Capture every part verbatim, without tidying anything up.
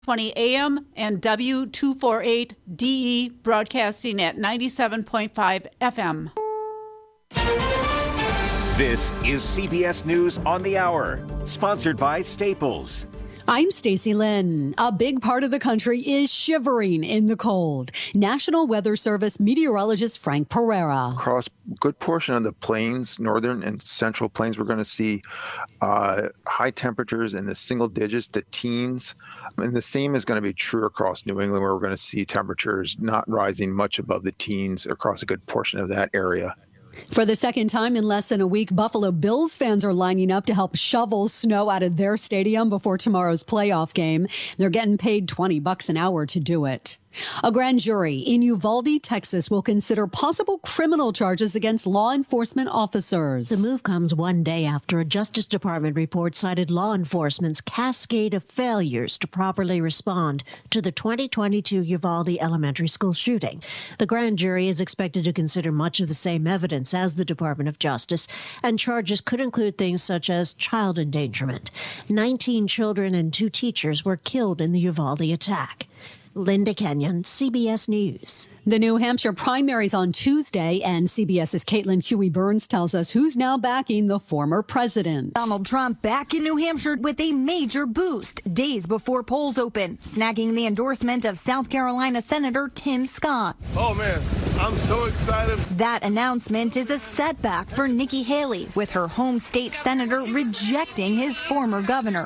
twenty A M and W two forty-eight D E broadcasting at ninety-seven point five F M. This is C B S News on the Hour, sponsored by Staples. I'm Stacey Lynn. A big part of the country is shivering in the cold. National Weather Service meteorologist Frank Pereira. Across a good portion of the plains, northern and central plains, we're going to see uh, high temperatures in the single digits to teens. And the same is going to be true across New England, where we're going to see temperatures not rising much above the teens across a good portion of that area. For the second time in less than a week, Buffalo Bills fans are lining up to help shovel snow out of their stadium before tomorrow's playoff game. They're getting paid twenty bucks an hour to do it. A grand jury in Uvalde, Texas, will consider possible criminal charges against law enforcement officers. The move comes one day after a Justice Department report cited law enforcement's cascade of failures to properly respond to the twenty twenty-two Uvalde elementary school shooting. The grand jury is expected to consider much of the same evidence as the Department of Justice, and charges could include things such as child endangerment. nineteen children and two teachers were killed in the Uvalde attack. Linda Kenyon, C B S News. The New Hampshire primaries on Tuesday, and CBS's Caitlin Huey-Burns tells us who's now backing the former president. Donald Trump back in New Hampshire with a major boost days before polls open, snagging the endorsement of South Carolina Senator Tim Scott. Oh, man, I'm so excited. That announcement is a setback for Nikki Haley, with her home state senator rejecting his former governor.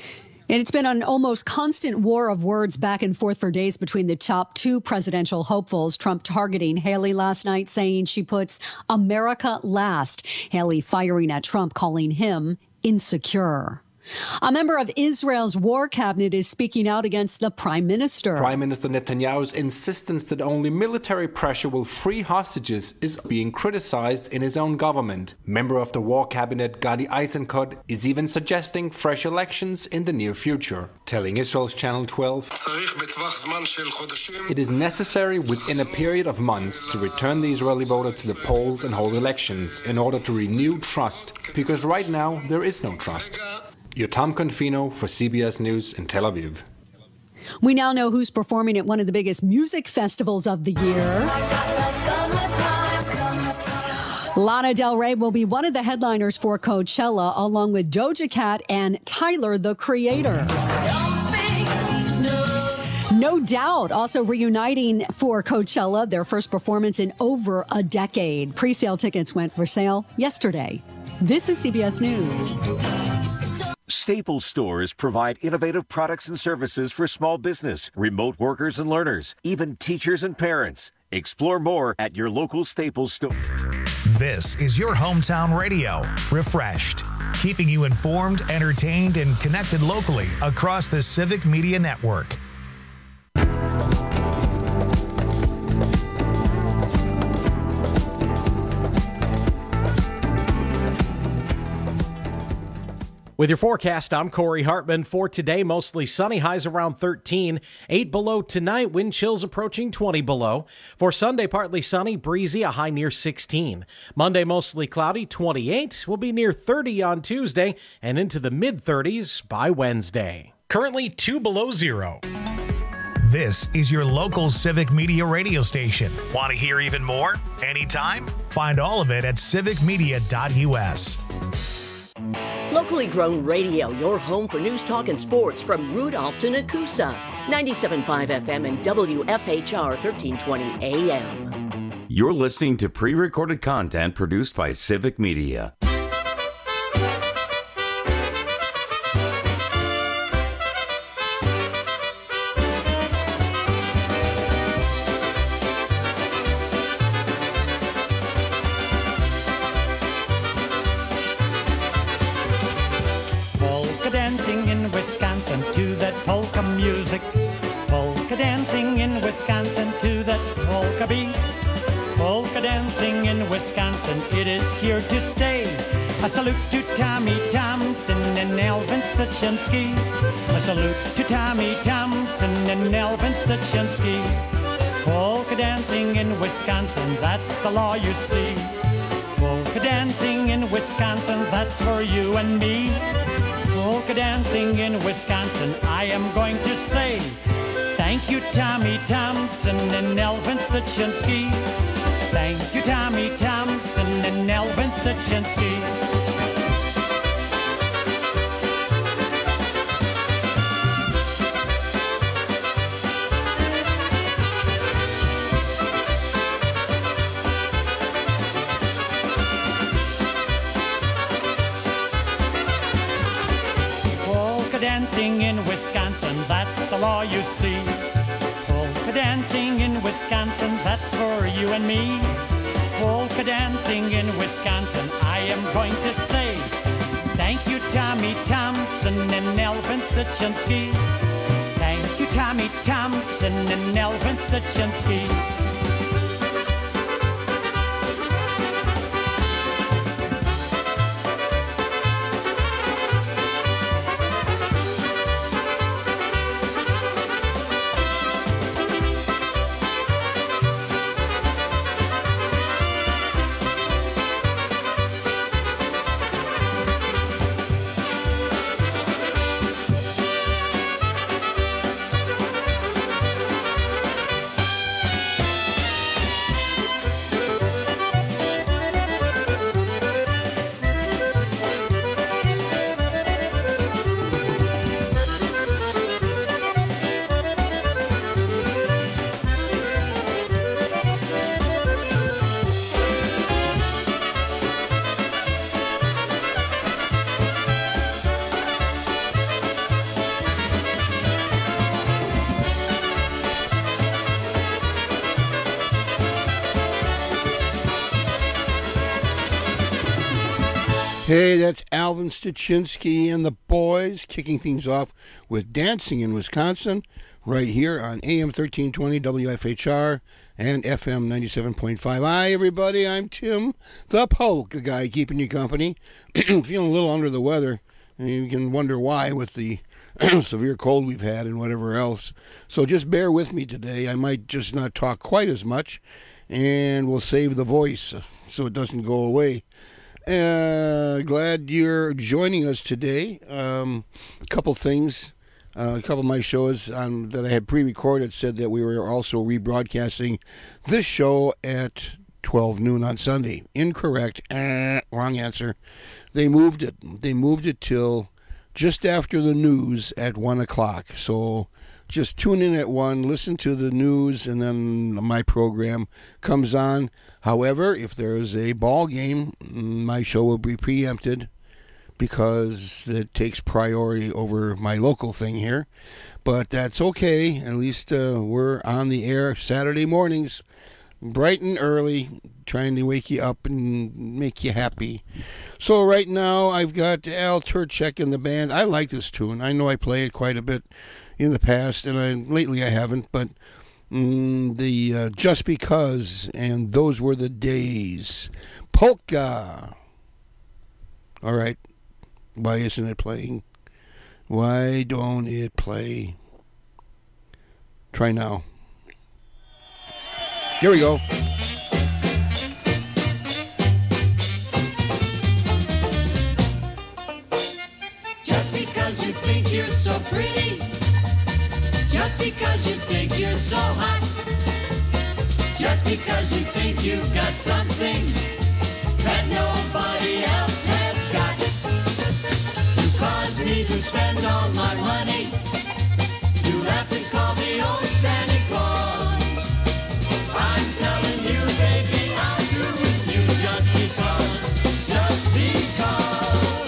And it's been an almost constant war of words back and forth for days between the top two presidential hopefuls. Trump targeting Haley last night, saying she puts America last. Haley firing at Trump, calling him insecure. A member of Israel's war cabinet is speaking out against the prime minister. Prime Minister Netanyahu's insistence that only military pressure will free hostages is being criticized in his own government. Member of the war cabinet Gadi Eisenkot is even suggesting fresh elections in the near future, telling Israel's Channel twelve, "It is necessary within a period of months to return the Israeli voter to the polls and hold elections in order to renew trust, because right now there is no trust." Yotam Confino for C B S News in Tel Aviv. We now know who's performing at one of the biggest music festivals of the year. Lana Del Rey will be one of the headliners for Coachella, along with Doja Cat and Tyler, the Creator. No Doubt also reuniting for Coachella, their first performance in over a decade. Pre-sale tickets went for sale yesterday. This is C B S News. Staples stores provide innovative products and services for small business, remote workers and learners, even teachers and parents. Explore more at your local Staples store. This is your hometown radio, refreshed, keeping you informed, entertained, and connected locally across the Civic Media Network. With your forecast, I'm Corey Hartman. For today, mostly sunny, highs around thirteen, eight below tonight, wind chills approaching twenty below. For Sunday, partly sunny, breezy, a high near sixteen. Monday, mostly cloudy, twenty-eight, will be near thirty on Tuesday, and into the mid-thirties by Wednesday. Currently two below zero. This is your local Civic Media radio station. Want to hear even more? Anytime? Find all of it at civic media dot u s. Locally grown radio, your home for news, talk, and sports from Rudolph to Nakusa. ninety-seven point five F M and W F H R thirteen twenty A M. You're listening to pre-recorded content produced by Civic Media. Wisconsin to that polka music. Polka dancing in Wisconsin to that polka beat. Polka dancing in Wisconsin, it is here to stay. A salute to Tommy Thompson and Elvin Stachinski. A salute to Tommy Thompson and Elvin Stachinski. Polka dancing in Wisconsin, that's the law you see. Polka dancing in Wisconsin, that's for you and me. polka dancing in Wisconsin, I am going to say thank you, Tommy Thompson and Elvin Stachinski. Thank you, Tommy Thompson and Elvin Stachinski. Dancing in Wisconsin, that's the law you see. Polka dancing in Wisconsin, that's for you and me. Polka dancing in Wisconsin, I am going to say thank you, Tommy Thompson and Elvin Stachinski. Thank you, Tommy Thompson and Elvin Stachinski. Hey, that's Alvin Stachinski and the boys kicking things off with Dancing in Wisconsin right here on A M thirteen twenty W F H R and F M ninety-seven point five. Hi, everybody. I'm Tim, the polka guy, keeping you company. Feeling a little under the weather. And you can wonder why with the severe cold we've had and whatever else. So just bear with me today. I might just not talk quite as much, and we'll save the voice so it doesn't go away. Uh, glad you're joining us today. Um, a couple things. Uh, a couple of my shows um, that I had pre-recorded said that we were also rebroadcasting this show at twelve noon on Sunday. Incorrect. Uh, wrong answer. They moved it. They moved it till just after the news at one o'clock. So just tune in at one, listen to the news, and then my program comes on. However, if there is a ball game, my show will be preempted because it takes priority over my local thing here. But that's okay. At least uh, we're on the air Saturday mornings, bright and early, trying to wake you up and make you happy. So right now, I've got Al Turchek in the band. I like this tune. I know I play it quite a bit in the past, and I, lately I haven't, but mm, the uh, Just Because, and Those Were the Days. Polka. All right. Why isn't it playing? Why don't it play? Try now. Here we go. Just because you think you're so pretty, just because you think you're so hot, just because you think you've got something that nobody else has got, you cause me to spend all my money, you have to call me old Santa Claus. I'm telling you, baby, I'm through with you just because, just because.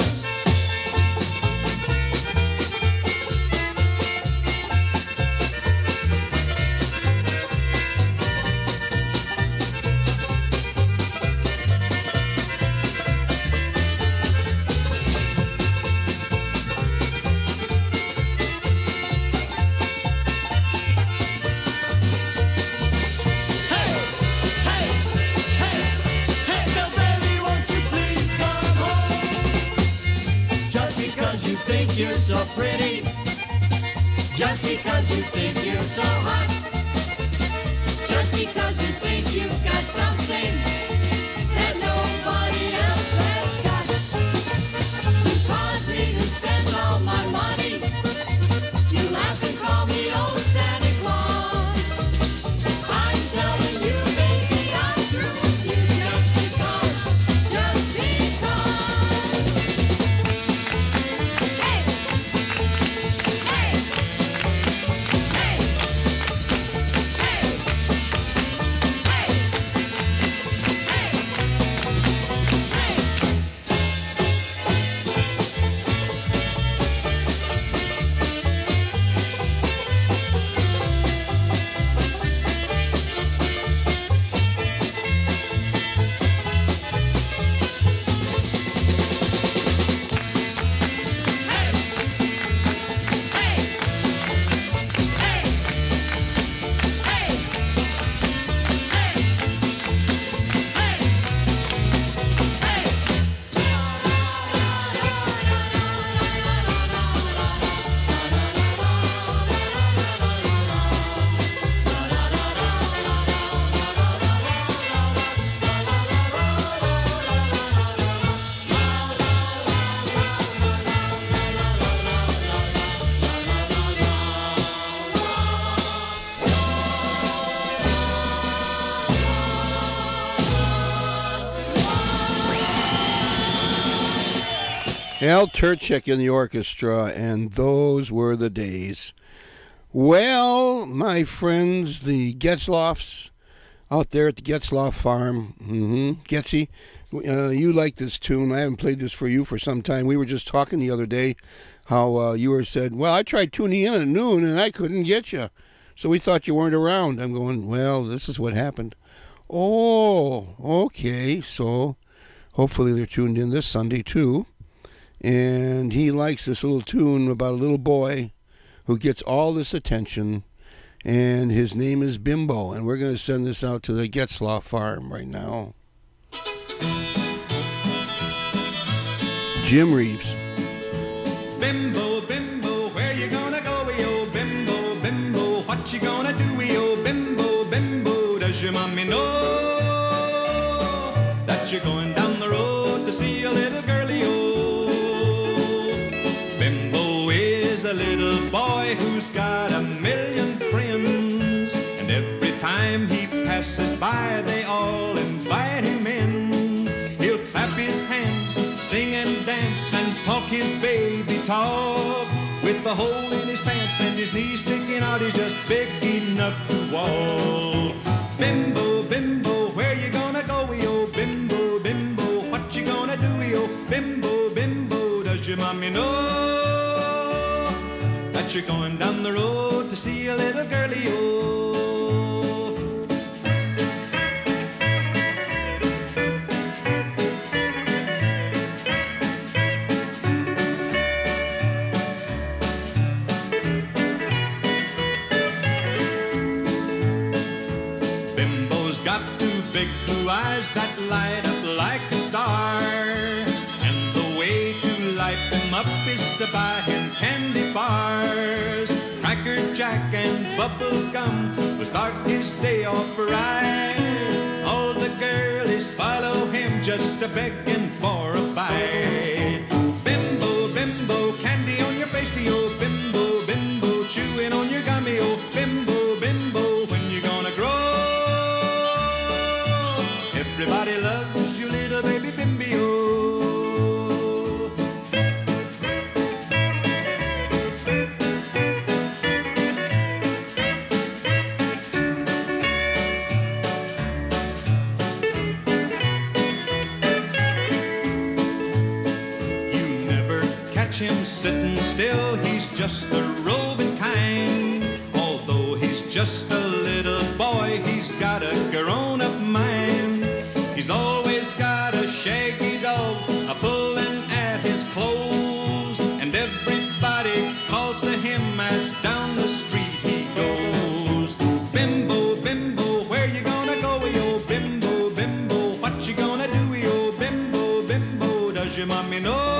You're so pretty, just because you think you're so hot, just because you think you've got something that nobody else has got, you cause me to spend all Al Turchik in the orchestra, and those were the days. Well, my friends, the Getzlofs out there at the Getzloff farm, mm-hmm. Getzy, uh, you like this tune. I haven't played this for you for some time. We were just talking the other day how uh, you were said, well, I tried tuning in at noon and I couldn't get you. So we thought you weren't around. I'm going, well, this is what happened. Oh, okay. So hopefully they're tuned in this Sunday too. And he likes this little tune about a little boy who gets all this attention, and his name is Bimbo. And we're going to send this out to the Getzloff farm right now. Jim Reeves. Bimbo, Bimbo, where you gonna go, yo? Bimbo, Bimbo, what you gonna do, yo? Bimbo, Bimbo, does your mommy know that you're going down the road to see a little girlie, yo? Bimbo is a little boy who's got a million friends, and every time he passes by, they all invite him in. He'll clap his hands, sing and dance, and talk his baby talk. With the hole in his pants and his knees sticking out, he's just big enough to walk. Bimbo, Bimbo, where you gonna go, yo? Bimbo, Bimbo, what you gonna do, yo? Bimbo, Bimbo, does your mommy know that you're going down the road to see a little girlie, yo? Eyes that light up like a star, and the way to light them up is to buy him candy bars. Cracker Jack and bubble gum will start his day off right. All the girlies follow him just a begging for a bite. Bimbo, Bimbo, candy on your face, oh Bimbo, Bimbo, chewing on your gummy, oh Bimbo, Bimbo, when you gonna grow? Everybody loves you, little baby Bimbio. You never catch him sitting still, he's just a roving kind. Although he's just a little boy, he's got a grown-up mind. He's always got a shaggy dog a pulling at his clothes, and everybody calls to him as down the street he goes. Bimbo, Bimbo, where you gonna go, yo? Bimbo, Bimbo, what you gonna do, yo? Bimbo, Bimbo, does your mommy know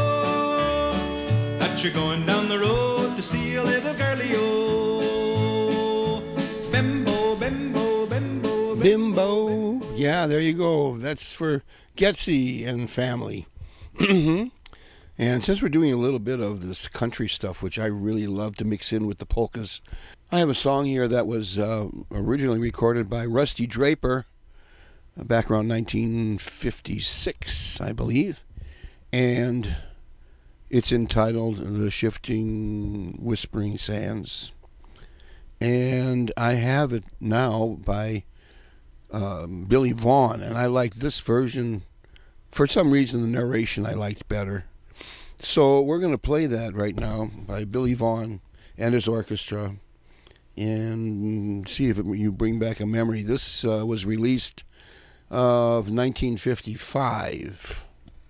that you're going down the road to see a little girlie, yo? Bimbo, Bimbo, Bimbo, Bimbo. Yeah, there you go. That's for Getzy and family. And since we're doing a little bit of this country stuff, which I really love to mix in with the polkas, I have a song here that was uh, originally recorded by Rusty Draper back around nineteen fifty-six, I believe. And it's entitled The Shifting Whispering Sands. And I have it now by Um, Billy Vaughn, and I like this version. For some reason, the narration I liked better. So we're going to play that right now by Billy Vaughn and his orchestra, and see if it, you bring back a memory. This uh, was released of nineteen fifty-five.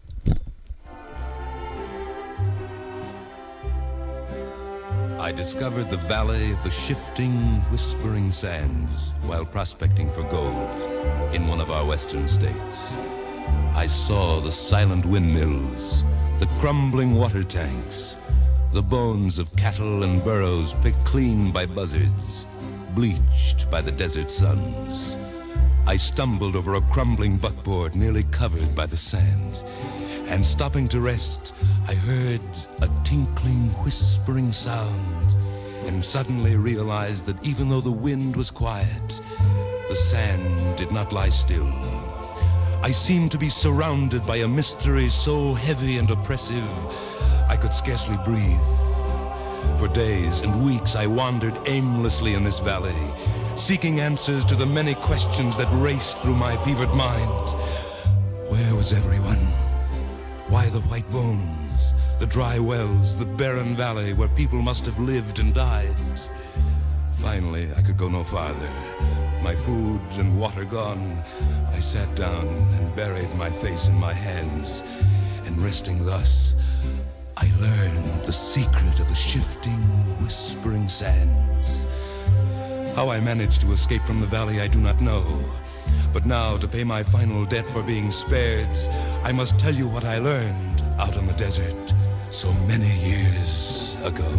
I discovered the valley of the shifting, whispering sands while prospecting for gold in one of our western states. I saw the silent windmills, the crumbling water tanks, the bones of cattle and burros picked clean by buzzards, bleached by the desert suns. I stumbled over a crumbling buckboard nearly covered by the sand, and stopping to rest, I heard a tinkling, whispering sound, and suddenly realized that even though the wind was quiet, the sand did not lie still. I seemed to be surrounded by a mystery so heavy and oppressive, I could scarcely breathe. For days and weeks I wandered aimlessly in this valley, seeking answers to the many questions that raced through my fevered mind. Where was everyone? Why the white bones, the dry wells, the barren valley where people must have lived and died? Finally, I could go no farther. My food and water gone, I sat down and buried my face in my hands, and resting thus, I learned the secret of the shifting, whispering sands. How I managed to escape from the valley, I do not know. But now, to pay my final debt for being spared, I must tell you what I learned out on the desert so many years ago.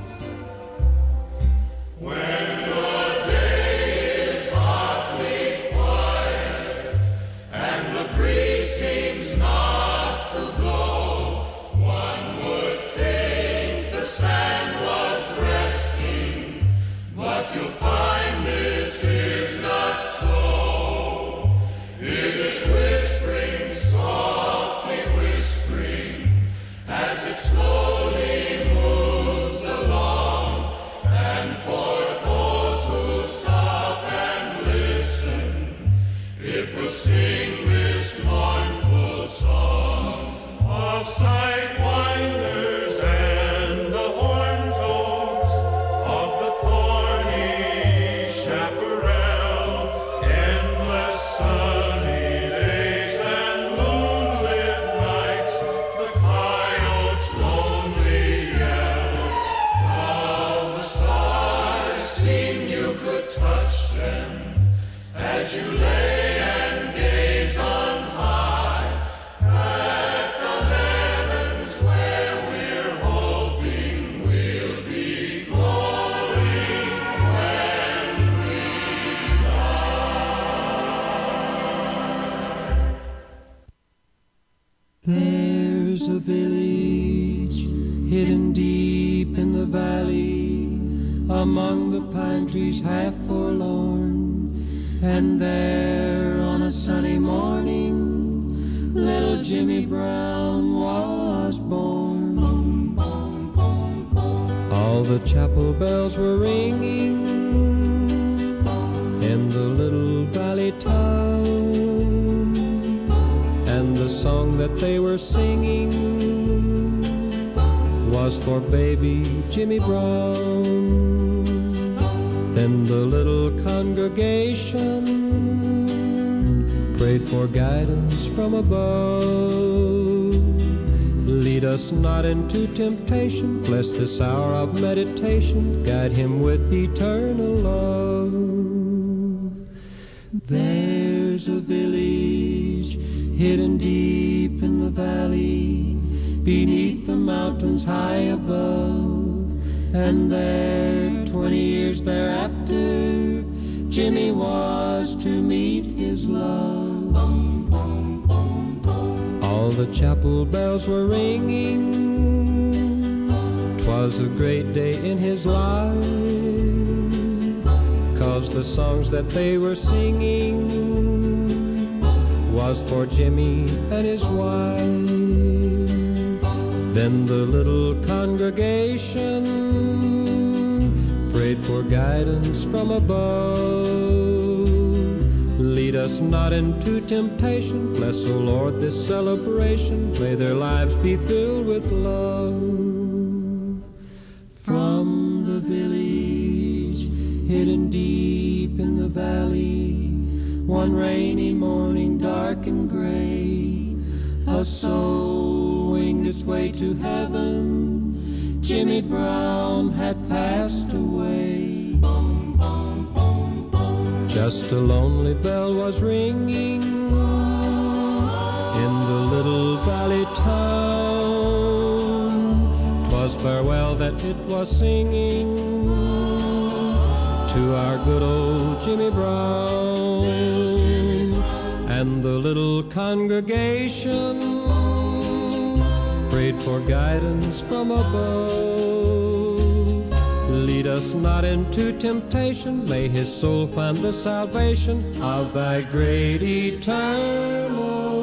When the day is hotly quiet and the breeze seems not to blow, one would think the sand was resting, but you'll find this is not so. It is whispering, softly whispering, as it slowly moves along. And for those who stop and listen, it will sing this mournful song of sidewinders and the horn toads, of the thorny chaparral, endless sunny days and moonlit nights, the coyotes' lonely yell. All the stars seem you could touch them as you lay and gaze on high at the heavens where we're hoping we'll be going when we die. There's a village hidden deep in the valley, among the pine trees half forlorn, and there on a sunny morning, little Jimmy Brown was born. All the chapel bells were ringing in the little valley town, and the song that they were singing was for baby Jimmy Brown. Then the little congregation prayed for guidance from above. Lead us not into temptation, bless this hour of meditation, guide him with eternal love. There's a village hidden deep in the valley, beneath the mountains high above, and there, twenty years thereafter, Jimmy was to meet his love. All the chapel bells were ringing, 'twas a great day in his life, 'cause the songs that they were singing was for Jimmy and his wife. Then the little congregation prayed for guidance from above. Lead us not into temptation, bless, O Lord, this celebration, may their lives be filled with love. From the village hidden deep in the valley, one rainy morning dark and gray, a soul winged its way to heaven, Jimmy Brown had passed away. Just a lonely bell was ringing in the little valley town, 'twas farewell that it was singing to our good old Jimmy Brown. And the little congregation prayed for guidance from above. Lead us not into temptation, may his soul find the salvation of thy great eternal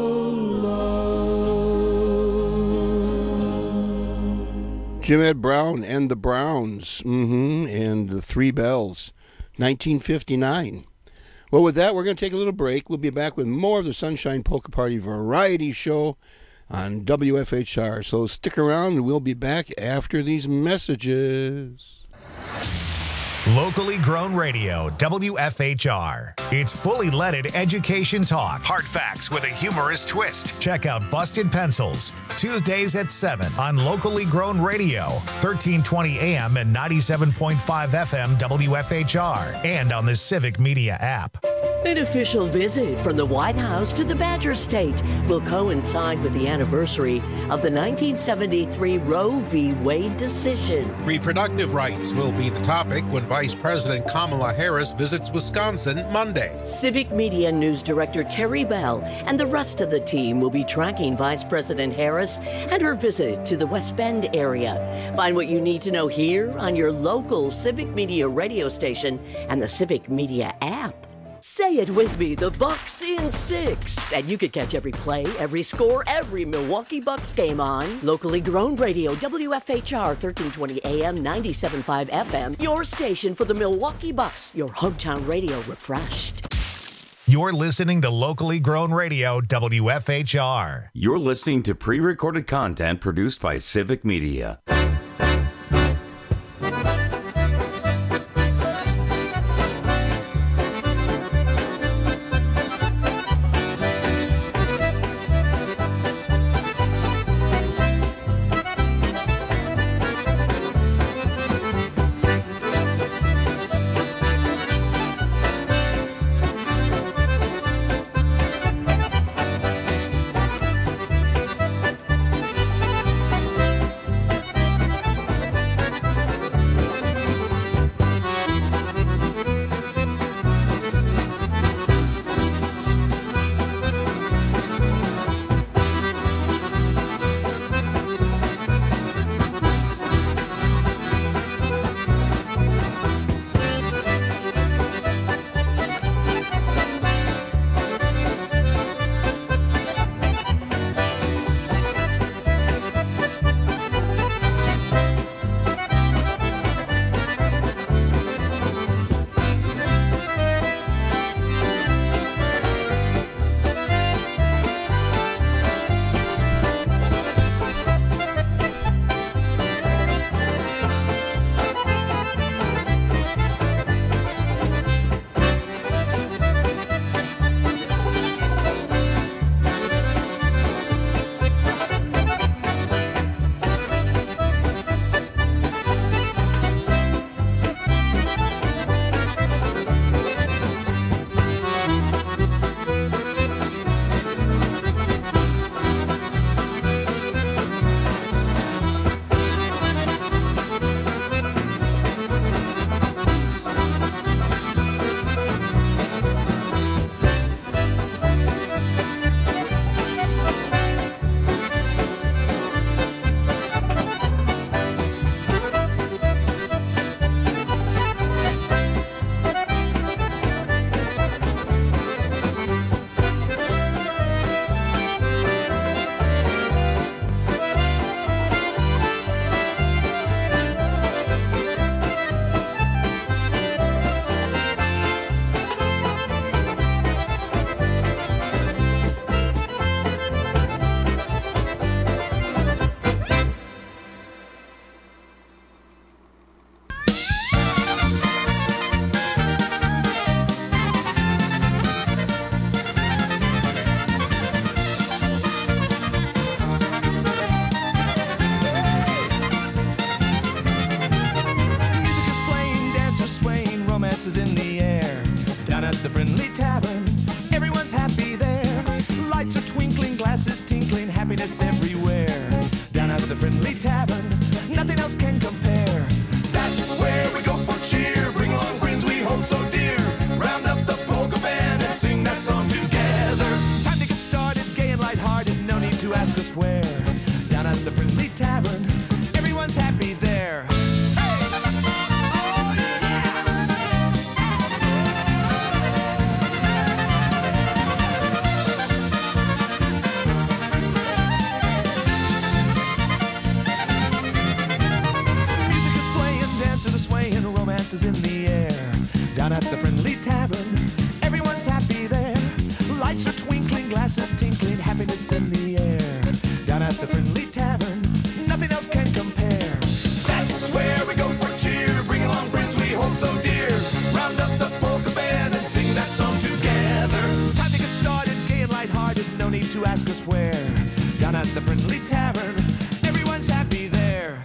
Jim Ed Brown and the Browns, mm-hmm, and the Three Bells, nineteen fifty-nine. Well, with that, we're going to take a little break. We'll be back with more of the Sunshine Polka Party Variety Show on W F H R. So stick around, and we'll be back after these messages. Locally grown radio, W F H R. It's fully leaded education talk. Hard facts with a humorous twist. Check out Busted Pencils, Tuesdays at seven on Locally Grown Radio, thirteen twenty A M and ninety-seven point five F M W F H R, and on the Civic Media app. An official visit from the White House to the Badger State will coincide with the anniversary of the nineteen seventy-three Roe v. Wade decision. Reproductive rights will be the topic when Vice President Kamala Harris visits Wisconsin Monday. Civic Media News Director Terry Bell and the rest of the team will be tracking Vice President Harris and her visit to the West Bend area. Find what you need to know here on your local Civic Media radio station and the Civic Media app. Say it with me, the Bucks in six. And you can catch every play, every score, every Milwaukee Bucks game on locally grown radio, W F H R, thirteen twenty A M, ninety-seven point five F M. Your station for the Milwaukee Bucks, your hometown radio refreshed. You're listening to Locally Grown Radio, W F H R. You're listening to pre-recorded content produced by Civic Media. Is in the air. Down at the Friendly Tavern, everyone's happy there. Lights are twinkling, glasses tinkling, happiness everywhere. Down at the Friendly Tavern, nothing else can compare. That's where we go for cheer. Bring along friends we hold so dear. Round up the polka band and sing that song together. Time to get started, gay and lighthearted, no need to ask us where. Down at the Friendly Tavern, everyone's happy there. Down at the Friendly Tavern, everyone's happy there. Lights are twinkling, glasses tinkling, happiness in the air. Down at the Friendly Tavern, nothing else can compare. That's where we go for cheer. Bring along friends we hold so dear. Round up the polka band and sing that song together. Time to get started, gay and lighthearted, no need to ask us where. Down at the Friendly Tavern, everyone's happy there.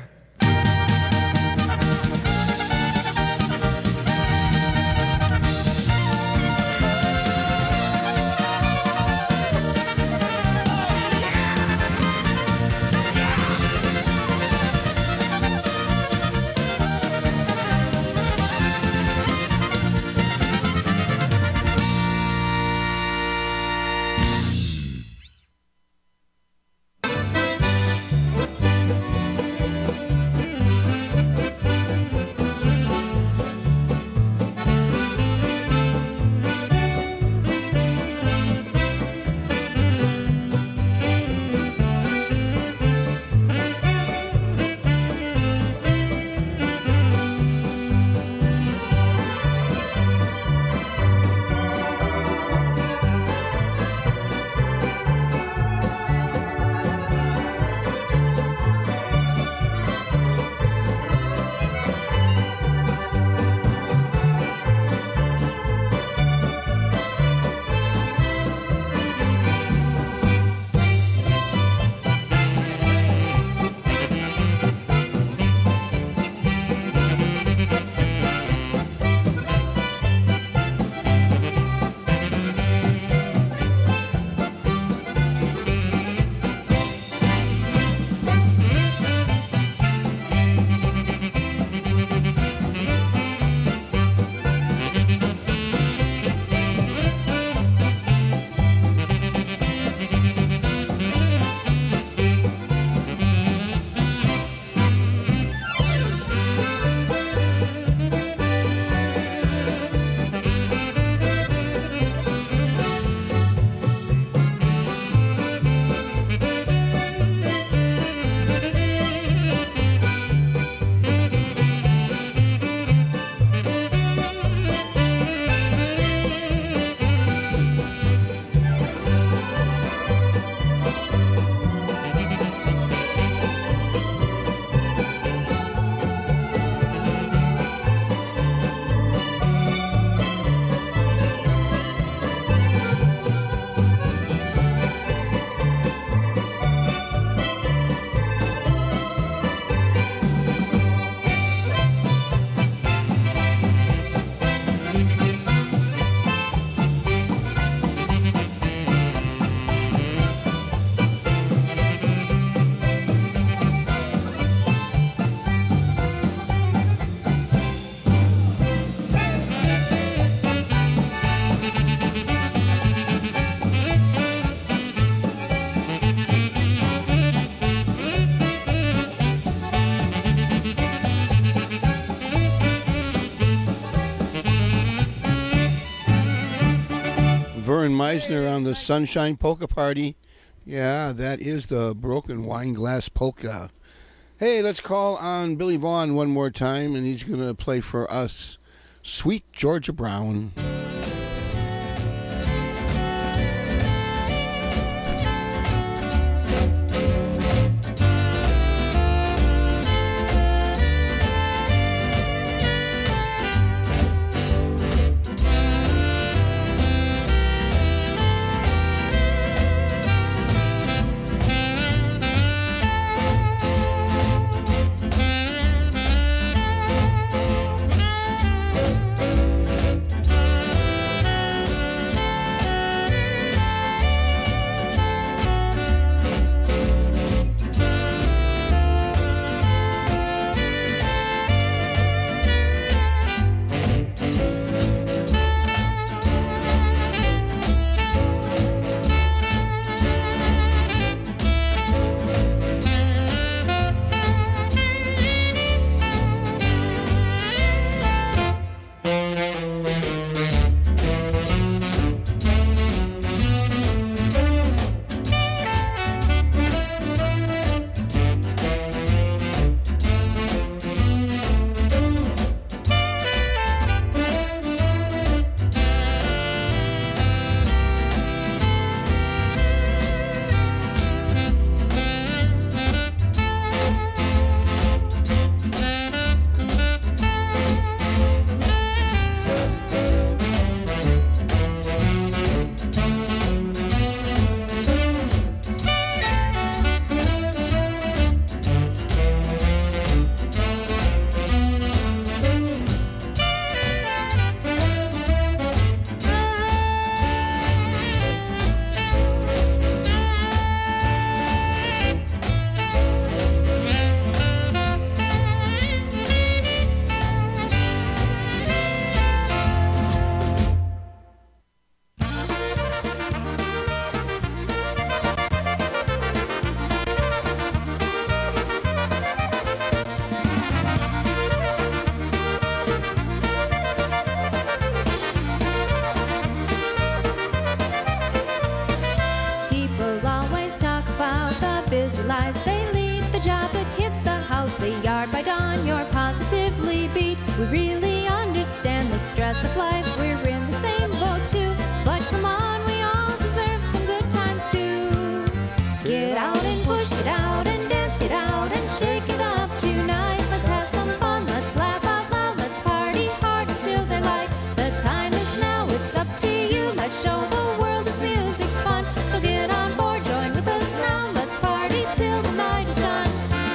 Vern Meisner on the Sunshine Polka Party. Yeah, that is the Broken Wine Glass Polka. Hey, let's call on Billy Vaughn one more time, and he's going to play for us Sweet Georgia Brown. Thank you. positively beat. We really understand the stress of life. We're in the same boat too. But come on, we all deserve some good times too. Get out and push, get out and dance, get out and shake it up tonight. Let's have some fun, let's laugh out loud, let's party hard until daylight. The time is now, it's up to you. Let's show the world this music's fun. So get on board, join with us now. Let's party till the night is done.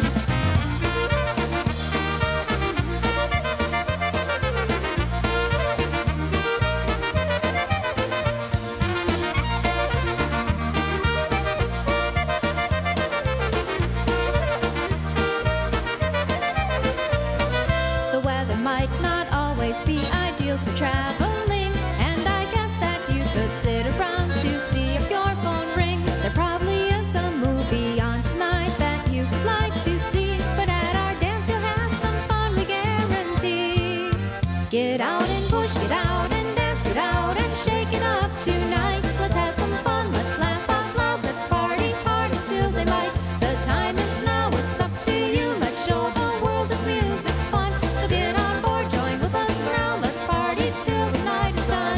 The weather might not always be ideal for traveling, and I guess that you could sit around to see if your phone rings. There probably is a movie on tonight that you would like to see, but at our dance you'll have some fun, we guarantee. Get out and push, get out and dance, get out and shake it up tonight. Let's have some fun, let's laugh out loud, let's party hard until daylight. The time is now, it's up to you. Let's show the world this music's fun. So get on board, join with us now. Let's party till the night is done.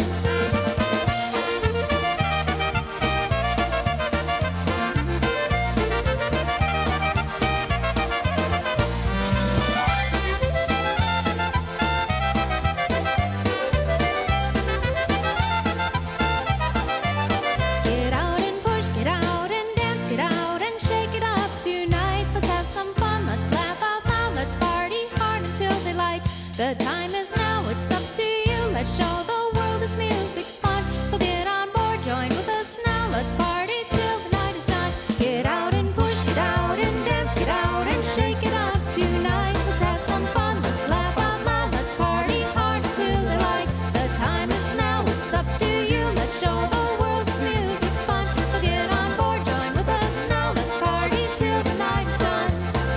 Get out and push, get out and dance, get out and shake it up tonight. Let's have some fun, let's laugh out loud, let's party hard until daylight. The time is now, it's up to you. Let's show the world this music's fun. So get on board, join with us now. Let's party till the night is done. Get out and push, get out and dance, get out and shake it up tonight. Let's have some fun, let's laugh out loud, let's party hard until daylight. The time is now, it's up to you. Let's show the world this music's fun. So get on board, join with us now. Let's party till the night is done.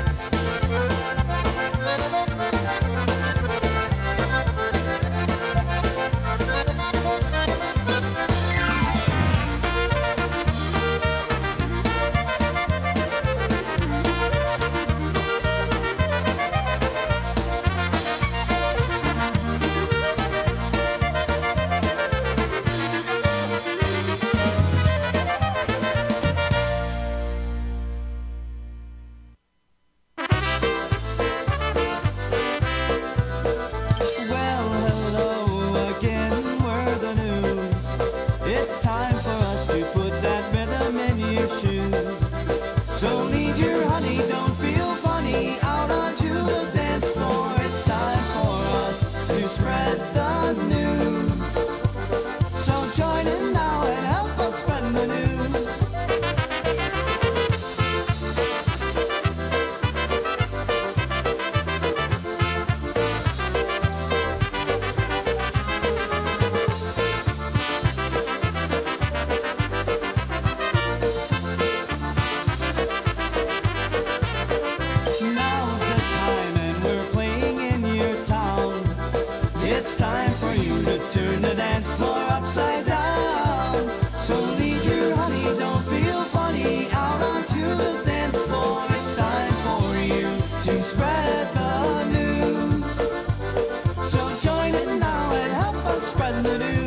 Well, hello again, we're the news. It's time for us to put that rhythm in your shoes. So lead your honey, don't feel funny, out onto the dance floor. It's time for us to spread the news. So join in now and help us spread the news. Now's the time and we're playing in your town. It's time for you to turn the dance floor upside down. So lead your honey, don't feel funny, out onto the dance floor. It's time for you to spread the news. So join in now and help us spread the news.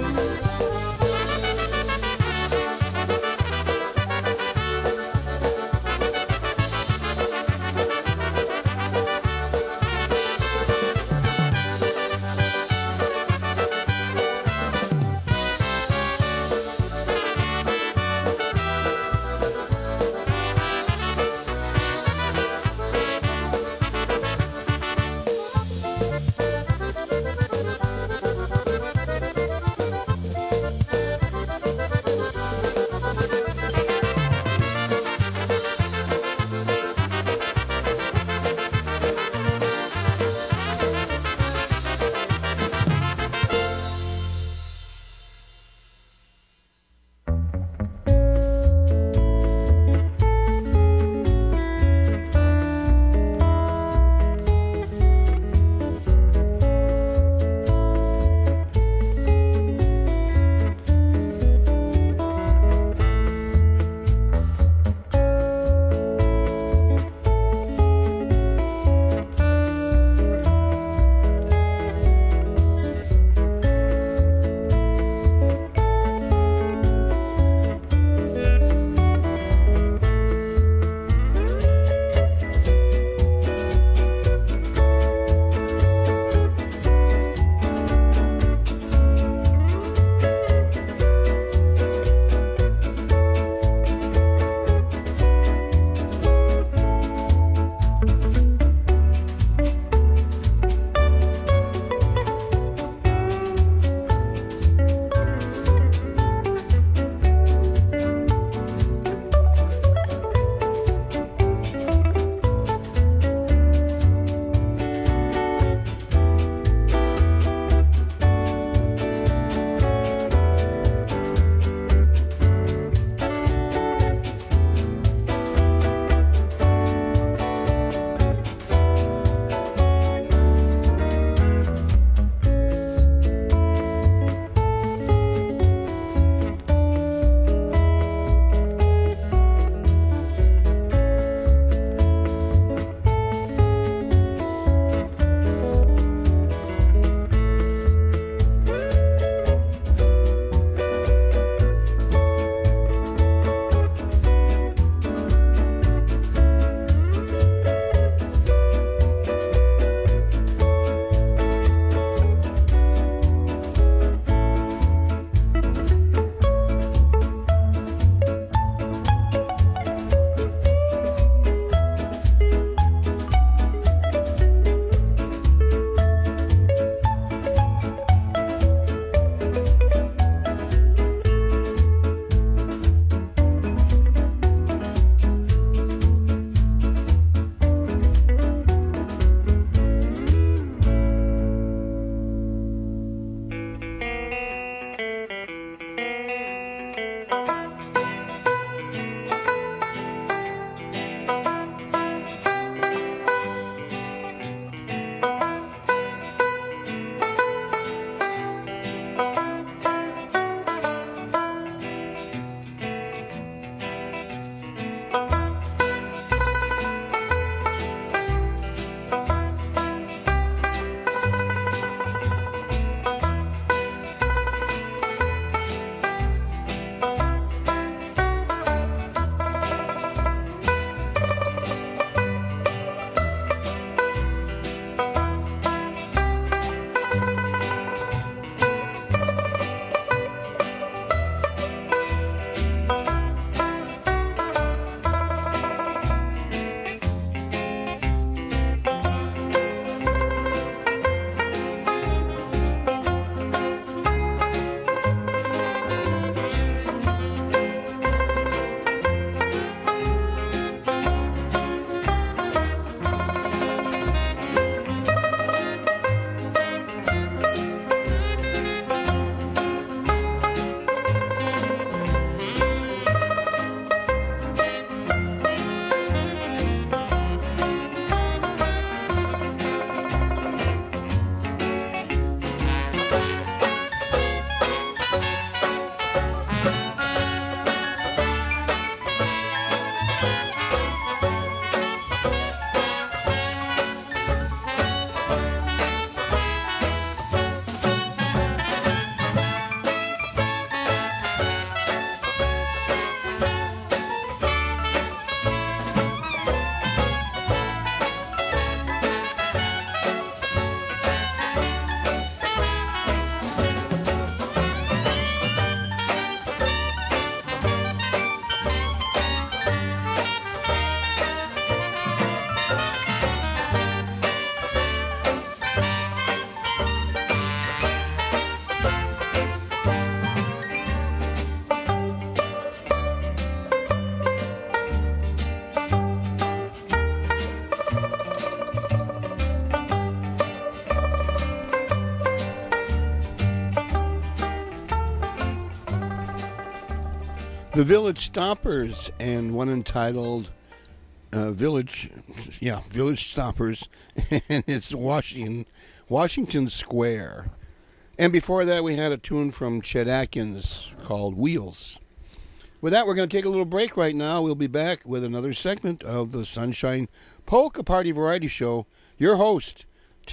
The Village Stompers, and one entitled uh, Village, yeah, Village Stompers, and it's Washington, Washington Square. And before that, we had a tune from Chet Atkins called Wheels. With that, we're going to take a little break right now. We'll be back with another segment of the Sunshine Polka Party Variety Show. Your host,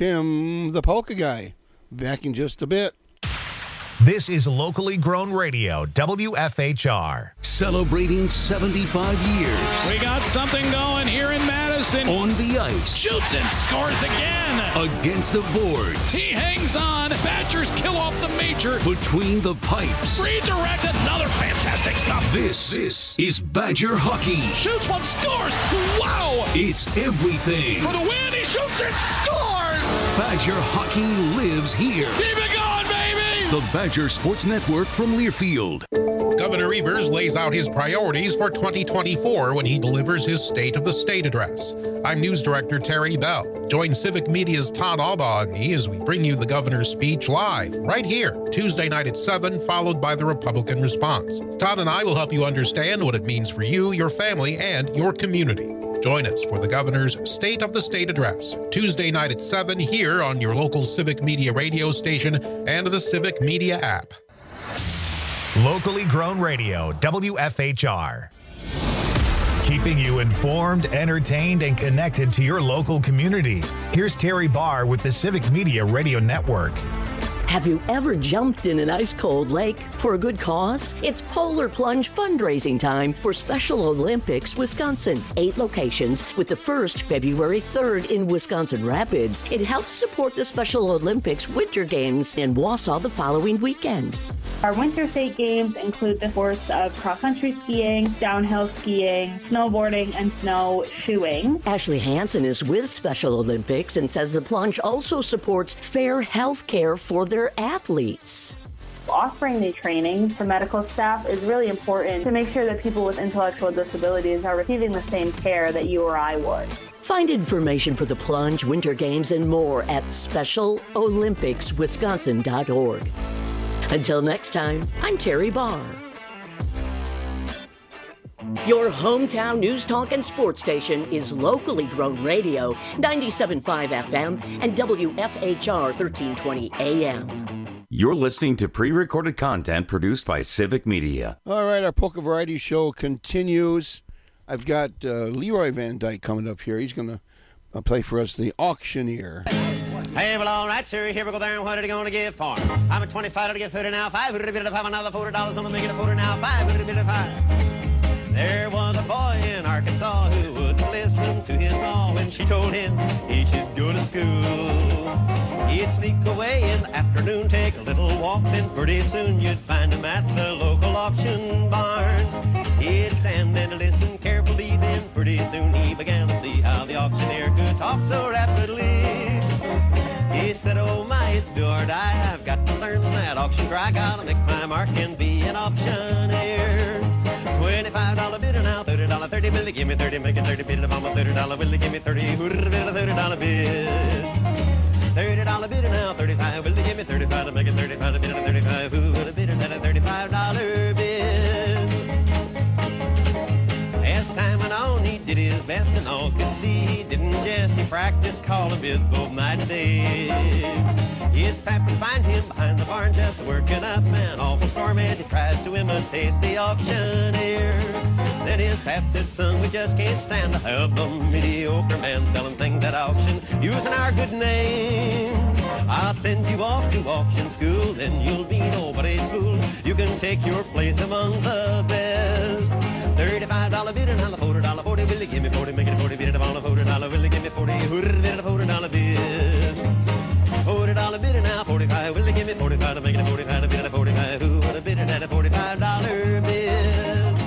Tim the Polka Guy. Back in just a bit. This is locally grown radio, W F H R. Celebrating seventy-five years. We got something going here in Madison. On the ice. Shoots and scores again. Against the boards. He hangs on. Badgers kill off the major. Between the pipes. Redirect, another fantastic stop. This, this is Badger hockey. Shoots one, scores. Wow. It's everything. For the win, he shoots and scores. Badger hockey lives here. Keep it going, baby. The Badger Sports Network from Learfield. Governor Evers lays out his priorities for twenty twenty-four when he delivers his State of the State address. I'm News Director Terry Bell. Join Civic Media's Todd Albaugh as we bring you the governor's speech live, right here, Tuesday night at seven, followed by the Republican response. Todd and I will help you understand what it means for you, your family, and your community. Join us for the governor's State of the State address, Tuesday night at seven, here on your local Civic Media radio station and the Civic Media app. Locally grown radio, W F H R. Keeping you informed, entertained, and connected to your local community. Here's Terry Barr with the Civic Media Radio Network. Have you ever jumped in an ice-cold lake for a good cause? It's Polar Plunge fundraising time for Special Olympics Wisconsin. Eight locations, with the first February third in Wisconsin Rapids. It helps support the Special Olympics Winter Games in Wausau the following weekend. Our Winter State Games include the sports of cross-country skiing, downhill skiing, snowboarding, and snowshoeing. Ashley Hansen is with Special Olympics and says the plunge also supports fair health care for their athletes. Offering the training for medical staff is really important to make sure that people with intellectual disabilities are receiving the same care that you or I would. Find information for the plunge, Winter Games, and more at special olympics wisconsin dot org. Until next time, I'm Terry Barr. Your hometown news talk and sports station is locally grown radio, ninety-seven point five F M and W F H R thirteen twenty A M. You're listening to pre-recorded content produced by Civic Media. All right, our Polka Variety Show continues. I've got uh, Leroy Van Dyke coming up here. He's going to uh, play for us The Auctioneer. Hey, well, all right, sir. Here we go there, and what are you going to give for? I'm a twenty-five to get thirty now. Five hundred bit of five, another forty dollars on the make it a forty now. Five hundred bit of five. There was a boy in Arkansas who wouldn't listen to his mom when she told him he should go to school. He'd sneak away in the afternoon, take a little walk, then pretty soon you'd find him at the local auction barn. He'd stand and listen carefully, then pretty soon he began to see how the auctioneer could talk so rapidly. He said, oh my, it's do or die, I've got to learn that auction cry, gotta make my mark and be an auctioneer. Twenty-five dollar bidder now, thirty dollar, thirty bill, give me thirty, make it thirty bid, if I'm a thirty dollar bill, give me thirty, hoorah, bill, thirty dollar bid. Thirty dollar bidder now, thirty-five, will they give me thirty-five to make it thirty-five to bid at a thirty-five, who would have bid at a thirty-five dollar bid? As time went on, he did his best, and all could see he didn't jest. He practiced calling bids both night and day. His pap would find him behind the barn just working up an awful storm as he tries to imitate the auctioneer. Then his pap said, son, we just can't stand to have the mediocre man selling things at auction using our good name. I'll send you off to auction school, then you'll be nobody's fool. You can take your place among the best. Thirty-five dollar bid and a forty dollar forty. Will you give me forty? Make it a forty bid and a forty dollar. Will you give me forty? Hoorah bid and a forty dollar bid. Forty dollar bid and now forty-five. Will you give me forty-five to make it a forty-five to bid and a forty-five? Who would have bid at a forty-five dollar bid?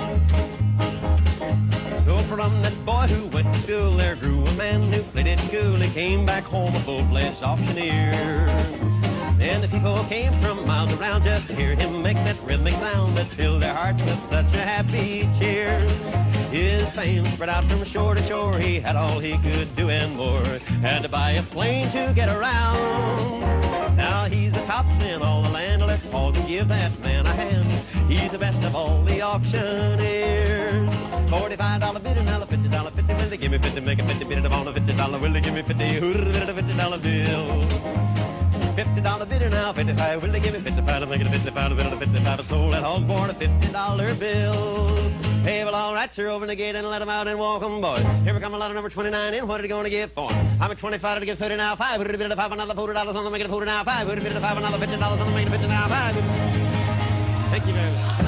So from that boy who went to school, there grew a man who played it cool. He came back home a full-fledged auctioneer. Then the people came from miles around just to hear him make that rhythmic sound that filled their hearts with such a happy cheer. His fame spread out from shore to shore. He had all he could do and more. Had to buy a plane to get around. Now he's the top in all the land. Let's pause and give that man a hand. He's the best of all the auctioneers. Forty-five dollar bid and now fifty dollar fifty. Will they give me fifty? Make a fifty bid on a fifty dollar. Will they give me fifty? Hoorah, a fifty dollar bill. Fifty dollar bidder now, fifty-five. Will they give me fifty-five to make it a fifty-five? A bid on a fifty-five. I sold that hog for a fifty dollar bill. Hey, well, all right, sir, open the gate and let them out and walk 'em, boys. Here we come a lot of number twenty-nine in. What are you going to give for? I'm a twenty-five to give thirty now. Five. Would it bid at five? Another forty dollars on the make it a forty now. Five. Would it bid at five? Another fifty dollars on the make it a fifty now. Five. Thank you very much.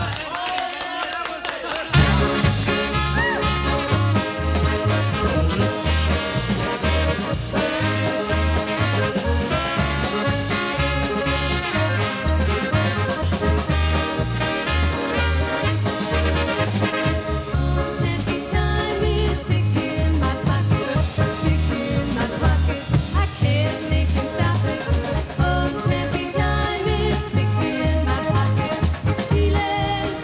Stealing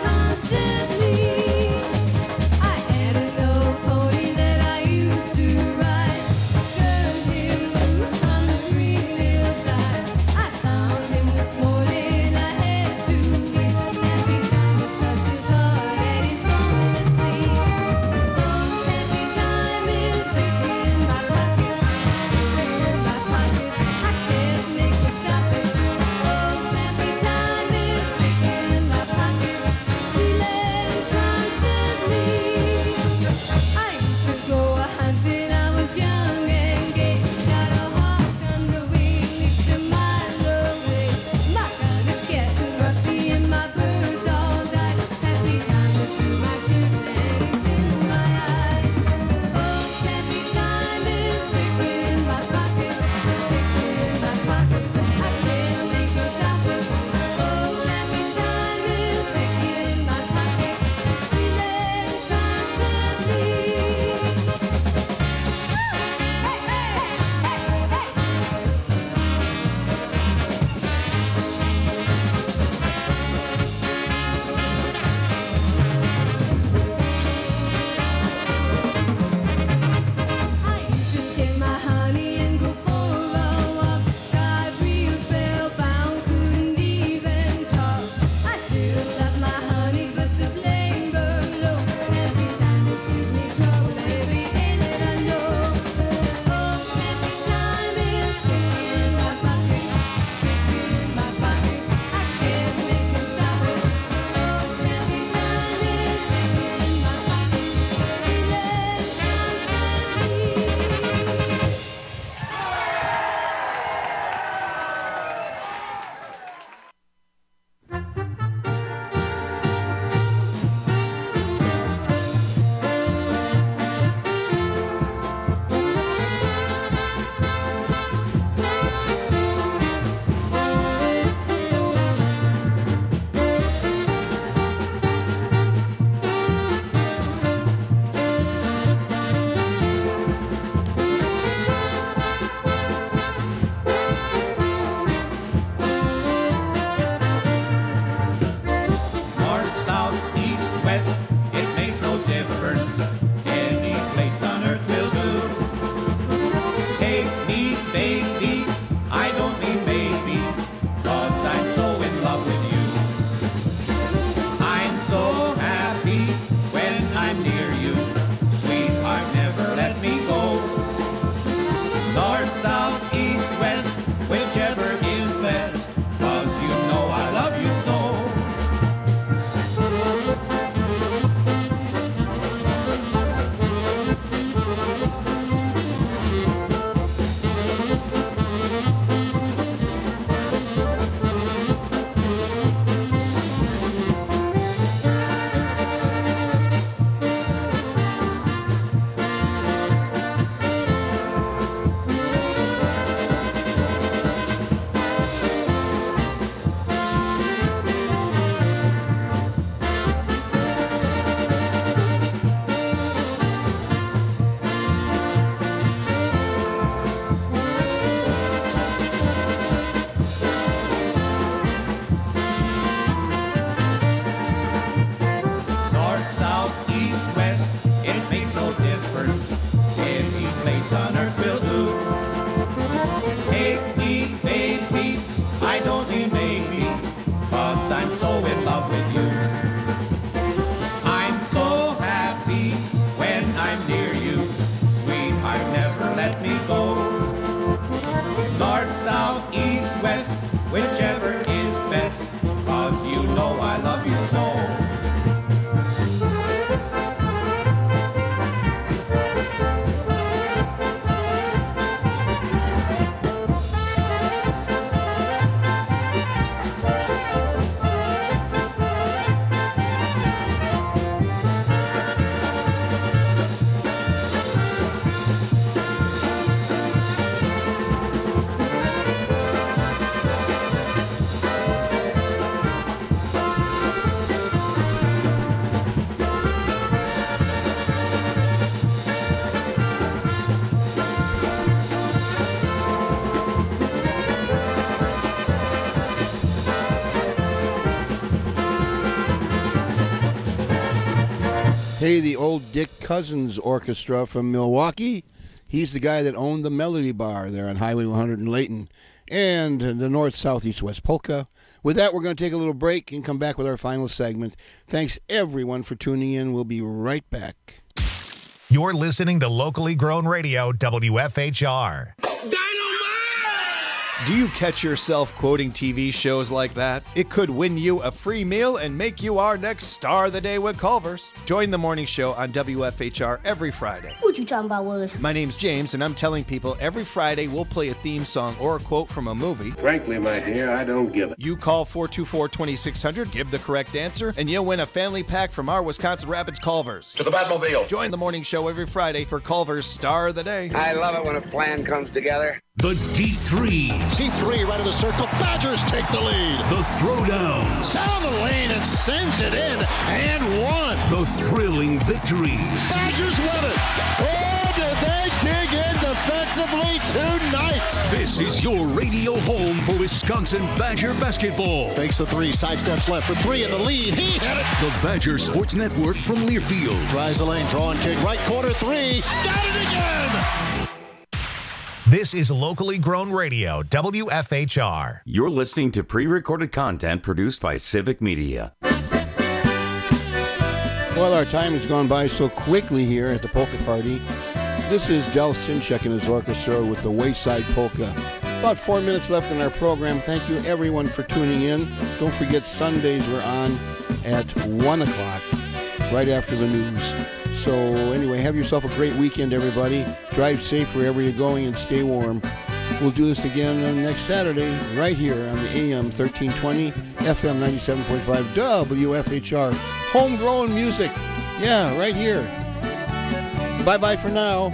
Hey, the old Dick Cousins Orchestra from Milwaukee. He's the guy that owned the Melody Bar there on Highway one hundred in Layton and the North, South, East, West Polka. With that, we're going to take a little break and come back with our final segment. Thanks, everyone, for tuning in. We'll be right back. You're listening to locally grown radio, W F H R. Do you catch yourself quoting T V shows like that? It could win you a free meal and make you our next star of the day with Culver's. Join the morning show on W F H R every Friday. What you talking about, Willis? My name's James, and I'm telling people every Friday we'll play a theme song or a quote from a movie. Frankly, my dear, I don't give it. You call four two four, two six zero zero, give the correct answer, and you'll win a family pack from our Wisconsin Rapids Culver's. To the Batmobile. Join the morning show every Friday for Culver's Star of the Day. I love it when a plan comes together. The deep threes. Deep three right of the circle. Badgers take the lead. The throwdowns. Down the lane and sends it in. And one. The thrilling victories. Badgers win it. Oh, did they dig in defensively tonight? This is your radio home for Wisconsin Badger basketball. Fakes the three, sidesteps left for three in the lead. He hit it. The Badger Sports Network from Learfield. Drives the lane, draw and kick, right corner three. Got it again. This is locally grown radio, W F H R. You're listening to pre-recorded content produced by Civic Media. Well, our time has gone by so quickly here at the Polka Party. This is Del Sinchek and his orchestra with the Wayside Polka. About four minutes left in our program. Thank you, everyone, for tuning in. Don't forget, Sundays we're on at one o'clock, right after the news. So anyway, have yourself a great weekend, everybody. Drive safe wherever you're going and stay warm. We'll do this again on next Saturday, right here on the A M thirteen twenty, F M ninety-seven point five, W F H R. Homegrown music. Yeah, right here. Bye-bye for now.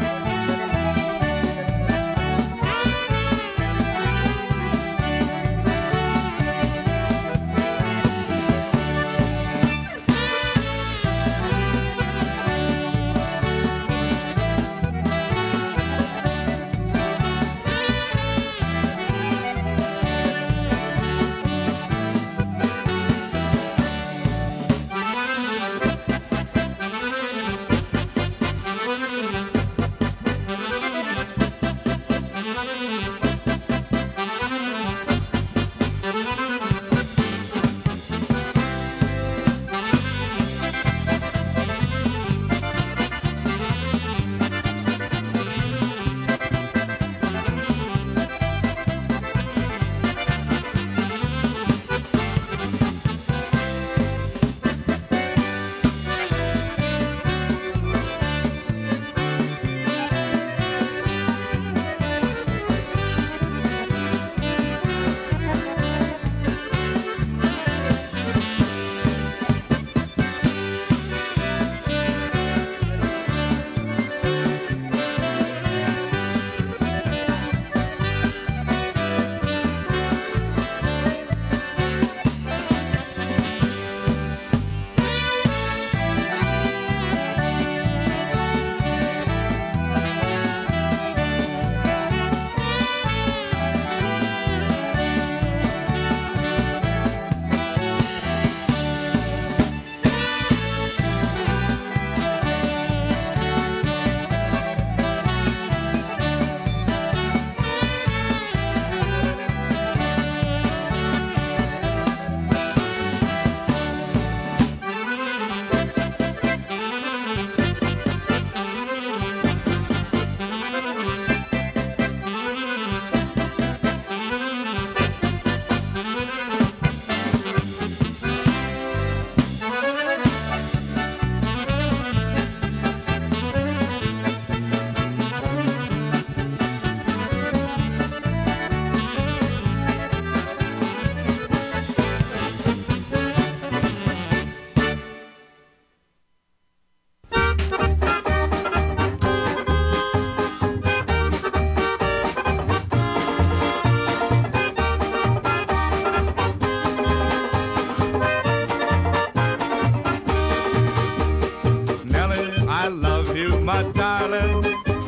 my darling,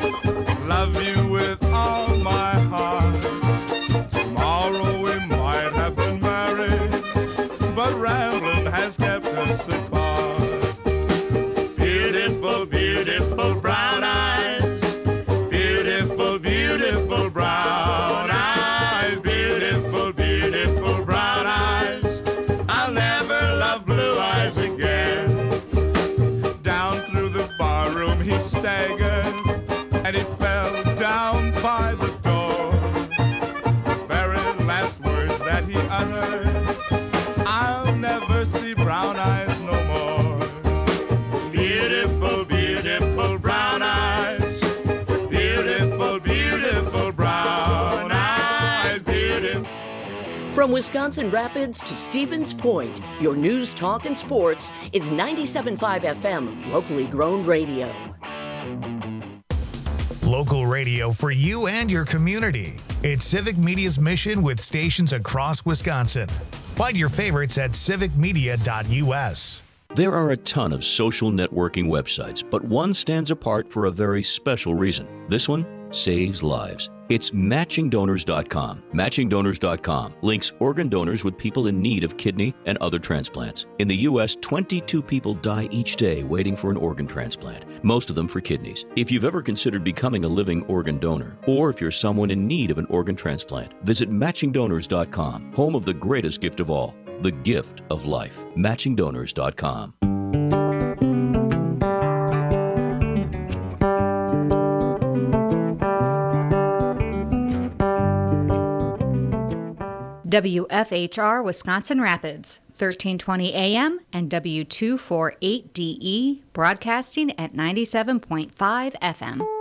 love you with all my heart. Tomorrow we might have been married, but rambling has kept us apart. It From Wisconsin Rapids to Stevens Point, your news, talk, and sports is ninety-seven point five F M, locally grown radio. Local radio for you and your community. It's Civic Media's mission with stations across Wisconsin. Find your favorites at civic media dot U S. There are a ton of social networking websites, but one stands apart for a very special reason. This one saves lives. It's matching donors dot com. matching donors dot com links organ donors with people in need of kidney and other transplants. In the U S, twenty-two people die each day waiting for an organ transplant, most of them for kidneys. If you've ever considered becoming a living organ donor, or if you're someone in need of an organ transplant, visit matching donors dot com, home of the greatest gift of all, the gift of life. matching donors dot com. W F H R Wisconsin Rapids, thirteen twenty A M and W two forty-eight D E, broadcasting at ninety-seven point five F M.